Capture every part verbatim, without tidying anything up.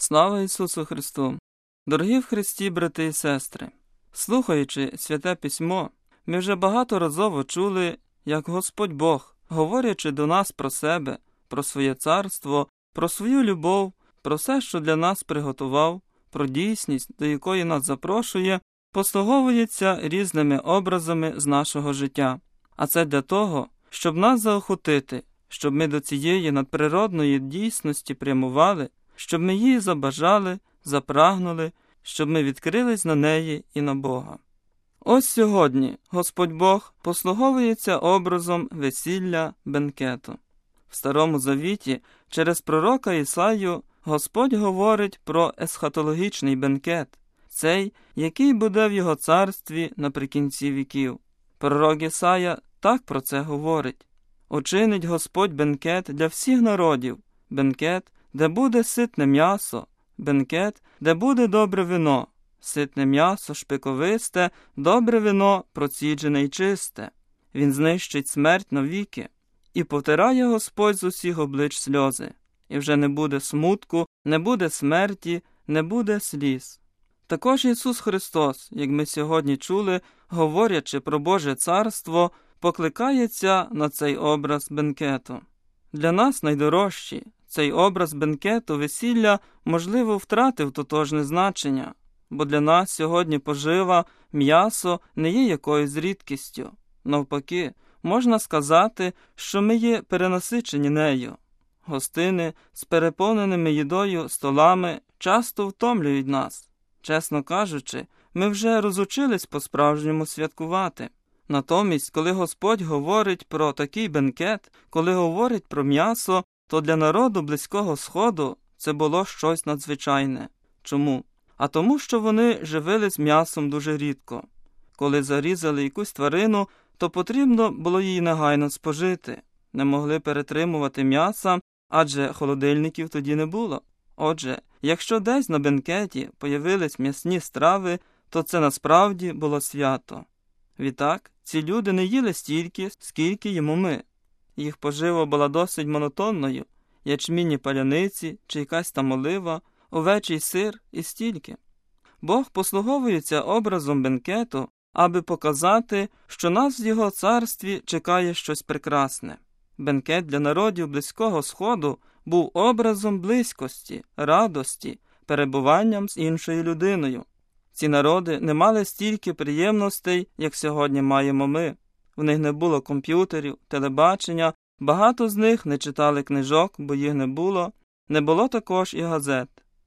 Слава Ісусу Христу! Дорогі в Христі, брати і сестри! Слухаючи Святе Письмо, ми вже багаторазово чули, як Господь Бог, говорячи до нас про себе, про своє царство, про свою любов, про все, що для нас приготував, про дійсність, до якої нас запрошує, послуговується різними образами з нашого життя. А це для того, щоб нас заохотити, щоб ми до цієї надприродної дійсності прямували, щоб ми її забажали, запрагнули, щоб ми відкрились на неї і на Бога. Ось сьогодні Господь Бог послуговується образом весілля бенкету. В Старому Завіті через пророка Ісаю Господь говорить про есхатологічний бенкет, цей, який буде в його царстві наприкінці віків. Пророк Ісая так про це говорить. «Учинить Господь бенкет для всіх народів, бенкет, де буде ситне м'ясо, бенкет, де буде добре вино, ситне м'ясо, шпиковисте, добре вино, проціджене й чисте. Він знищить смерть навіки, і потирає Господь з усіх облич сльози, і вже не буде смутку, не буде смерті, не буде сліз». Також Ісус Христос, як ми сьогодні чули, говорячи про Боже Царство, покликається на цей образ бенкету. Для нас найдорожчі цей образ бенкету, весілля, можливо, втратив тотожне значення, бо для нас сьогодні пожива, м'ясо не є якоюсь рідкістю. Навпаки, можна сказати, що ми є перенасичені нею. Гостини з переповненими їдою столами часто втомлюють нас. Чесно кажучи, ми вже розучились по-справжньому святкувати. Натомість, коли Господь говорить про такий бенкет, коли говорить про м'ясо, то для народу Близького Сходу це було щось надзвичайне. Чому? А тому, що вони живились м'ясом дуже рідко. Коли зарізали якусь тварину, то потрібно було її негайно спожити. Не могли перетримувати м'яса, адже холодильників тоді не було. Отже, якщо десь на бенкеті появились м'ясні страви, то це насправді було свято. Відтак, ці люди не їли стільки, скільки їмо ми. Їх пожива була досить монотонною, ячмінні паляниці чи якась там олива, овечий сир і стільки. Бог послуговується образом бенкету, аби показати, що нас в Його царстві чекає щось прекрасне. Бенкет для народів Близького Сходу був образом близькості, радості, перебуванням з іншою людиною. Ці народи не мали стільки приємностей, як сьогодні маємо ми. В них не було комп'ютерів, телебачення, багато з них не читали книжок, бо їх не було, не було також і газет.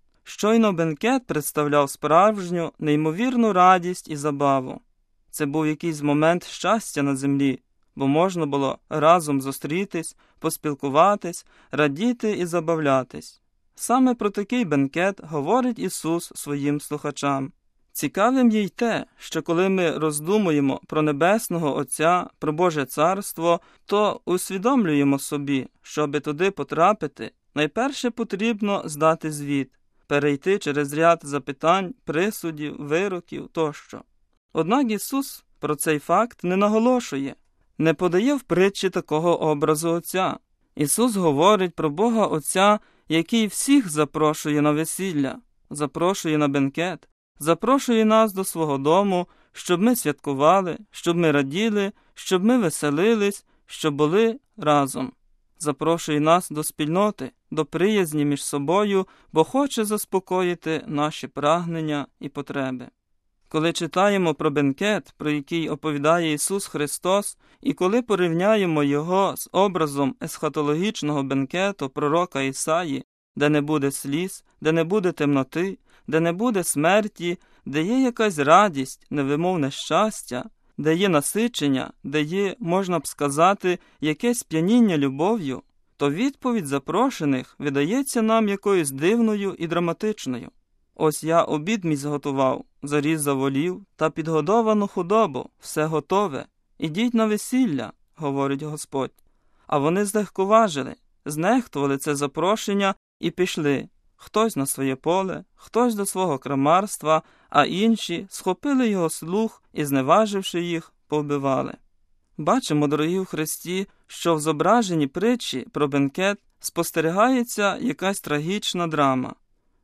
Щойно бенкет представляв справжню, неймовірну радість і забаву. Це був якийсь момент щастя на землі, бо можна було разом зустрітись, поспілкуватись, радіти і забавлятись. Саме про такий бенкет говорить Ісус своїм слухачам. Цікавим є й те, що коли ми роздумуємо про Небесного Отця, про Боже Царство, то усвідомлюємо собі, щоби туди потрапити, найперше потрібно здати звіт, перейти через ряд запитань, присудів, вироків тощо. Однак Ісус про цей факт не наголошує, не подає в притчі такого образу Отця. Ісус говорить про Бога Отця, який всіх запрошує на весілля, запрошує на бенкет, запрошує нас до свого дому, щоб ми святкували, щоб ми раділи, щоб ми веселились, щоб були разом. Запрошує нас до спільноти, до приязні між собою, бо хоче заспокоїти наші прагнення і потреби. Коли читаємо про бенкет, про який оповідає Ісус Христос, і коли порівняємо його з образом есхатологічного бенкету пророка Ісаї, де не буде сліз, де не буде темноти, де не буде смерті, де є якась радість, невимовне щастя, де є насичення, де є, можна б сказати, якесь п'яніння любов'ю, то відповідь запрошених видається нам якоюсь дивною і драматичною. «Ось я обід мій зготував, зарізав волів та підгодовану худобу, все готове. Ідіть на весілля», – говорить Господь. А вони злегковажили, знехтували це запрошення і пішли. Хтось на своє поле, хтось до свого крамарства, а інші схопили його слух і, зневаживши їх, повбивали. Бачимо, дорогі в Христі, що в зображенні притчі про бенкет спостерігається якась трагічна драма.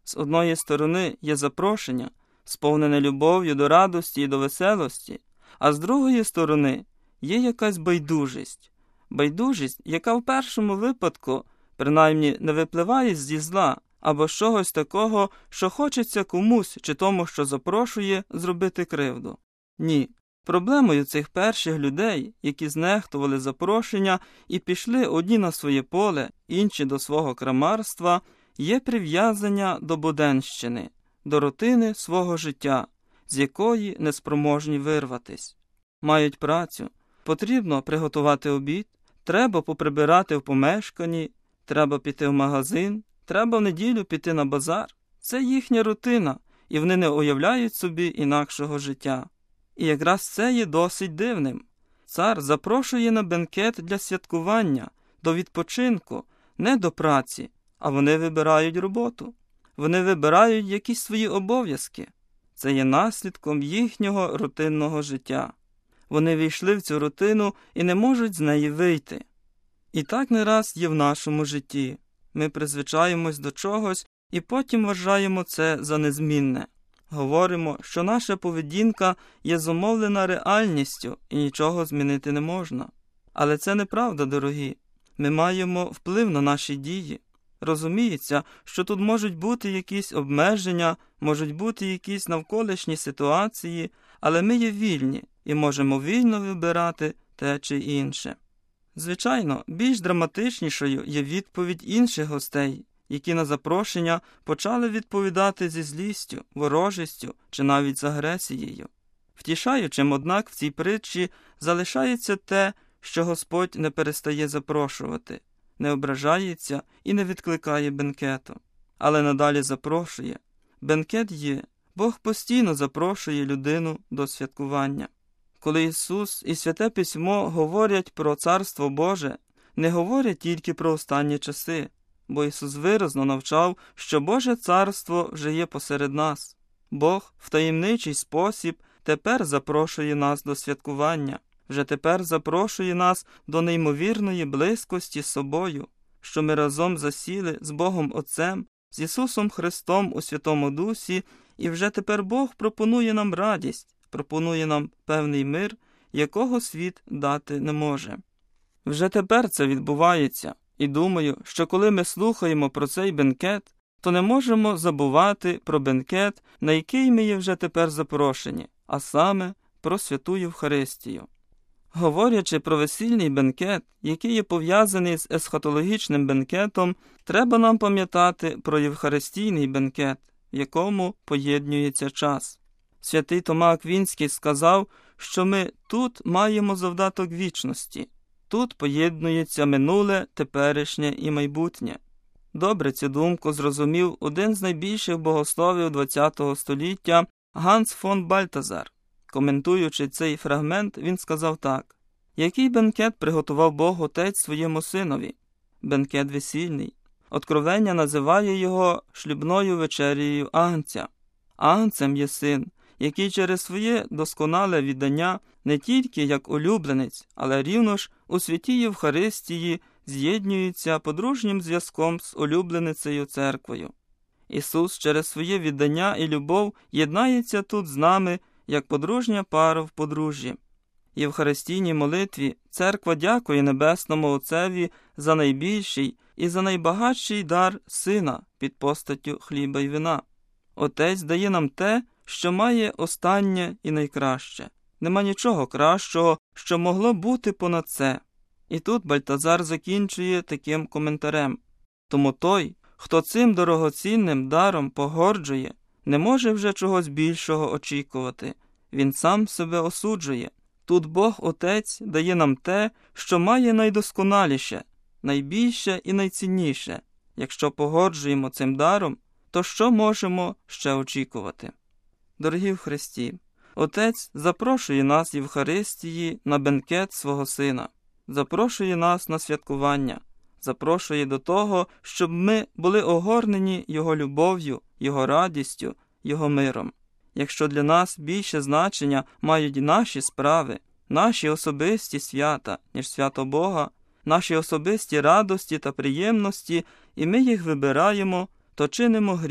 З одної сторони є запрошення, сповнене любов'ю до радості і до веселості, а з другої сторони є якась байдужість. Байдужість, яка в першому випадку, принаймні, не випливає зі зла, або з чогось такого, що хочеться комусь чи тому, що запрошує, зробити кривду. Ні. Проблемою цих перших людей, які знехтували запрошення і пішли одні на своє поле, інші до свого крамарства, є прив'язання до буденщини, до рутини свого життя, з якої неспроможні вирватись. Мають працю, потрібно приготувати обід, треба поприбирати в помешканні, треба піти в магазин, треба в неділю піти на базар. Це їхня рутина, і вони не уявляють собі інакшого життя. І якраз це є досить дивним. Цар запрошує на бенкет для святкування, до відпочинку, не до праці, а вони вибирають роботу. Вони вибирають якісь свої обов'язки. Це є наслідком їхнього рутинного життя. Вони війшли в цю рутину і не можуть з неї вийти. І так не раз є в нашому житті. Ми призвичаємось до чогось і потім вважаємо це за незмінне. Говоримо, що наша поведінка є зумовлена реальністю і нічого змінити не можна. Але це неправда, дорогі. Ми маємо вплив на наші дії. Розуміється, що тут можуть бути якісь обмеження, можуть бути якісь навколишні ситуації, але ми є вільні і можемо вільно вибирати те чи інше. Звичайно, більш драматичнішою є відповідь інших гостей, які на запрошення почали відповідати зі злістю, ворожістю чи навіть з агресією. Втішаючим, однак, в цій притчі залишається те, що Господь не перестає запрошувати, не ображається і не відкликає бенкету, але надалі запрошує. Бенкет є, Бог постійно запрошує людину до святкування. Коли Ісус і Святе Письмо говорять про Царство Боже, не говорять тільки про останні часи, бо Ісус виразно навчав, що Боже Царство вже є посеред нас. Бог в таємничий спосіб тепер запрошує нас до святкування, вже тепер запрошує нас до неймовірної близькості з собою, що ми разом засіли з Богом Отцем, з Ісусом Христом у Святому Дусі, і вже тепер Бог пропонує нам радість, пропонує нам певний мир, якого світ дати не може. Вже тепер це відбувається, і думаю, що коли ми слухаємо про цей бенкет, то не можемо забувати про бенкет, на який ми є вже тепер запрошені, а саме про Святу Євхаристію. Говорячи про весільний бенкет, який є пов'язаний з есхатологічним бенкетом, треба нам пам'ятати про євхаристійний бенкет, в якому поєднується час. Святий Тома Аквінський сказав, що ми тут маємо завдаток вічності. Тут поєднується минуле, теперішнє і майбутнє. Добре цю думку зрозумів один з найбільших богословів ХХ століття Ганс фон Бальтазар. Коментуючи цей фрагмент, він сказав так: «Який бенкет приготував Бог Отець своєму Синові? Бенкет весільний. Откровення називає його шлюбною вечерею Агнця. Агнцем є Син, який через своє досконале віддання не тільки як улюбленець, але рівно ж у святій Євхаристії з'єднується подружнім зв'язком з улюбленицею церквою. Ісус через своє віддання і любов єднається тут з нами, як подружня пара в подружжі. В Євхаристійній молитві церква дякує Небесному Отцеві за найбільший і за найбагатший дар Сина під постаттю хліба й вина. Отець дає нам те, що має останнє і найкраще. Нема нічого кращого, що могло бути понад це. І тут Бальтазар закінчує таким коментарем. Тому той, хто цим дорогоцінним даром погорджує, не може вже чогось більшого очікувати. Він сам себе осуджує. Тут Бог Отець дає нам те, що має найдосконаліше, найбільше і найцінніше. Якщо погоджуємо цим даром, то що можемо ще очікувати? Дорогі в Христі, Отець запрошує нас в Євхаристії на бенкет свого Сина, запрошує нас на святкування, запрошує до того, щоб ми були огорнені Його любов'ю, Його радістю, Його миром. Якщо для нас більше значення мають наші справи, наші особисті свята, ніж свято Бога, наші особисті радості та приємності, і ми їх вибираємо, то чинимо гріх,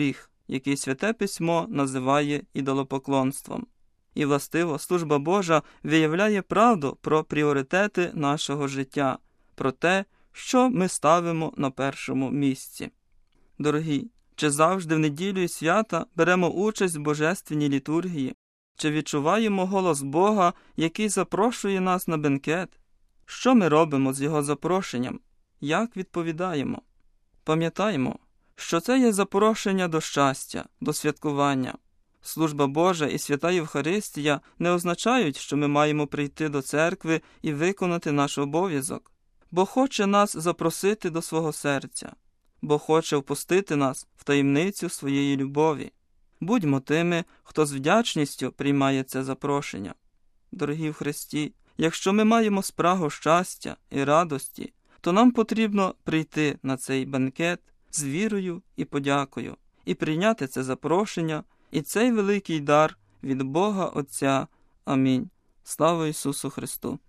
який Святе Письмо називає ідолопоклонством. І, властиво, служба Божа виявляє правду про пріоритети нашого життя, про те, що ми ставимо на першому місці. Дорогі, чи завжди в неділю і свята беремо участь в божественній літургії? Чи відчуваємо голос Бога, який запрошує нас на бенкет? Що ми робимо з Його запрошенням? Як відповідаємо? Пам'ятаємо, що це є запрошення до щастя, до святкування. Служба Божа і свята Євхаристія не означають, що ми маємо прийти до церкви і виконати наш обов'язок. Бог хоче нас запросити до свого серця. Бог хоче впустити нас в таємницю своєї любові. Будьмо тими, хто з вдячністю приймає це запрошення. Дорогі в Христі, якщо ми маємо спрагу щастя і радості, то нам потрібно прийти на цей бенкет з вірою і подякою, і прийняти це запрошення, і цей великий дар від Бога Отця. Амінь. Слава Ісусу Христу!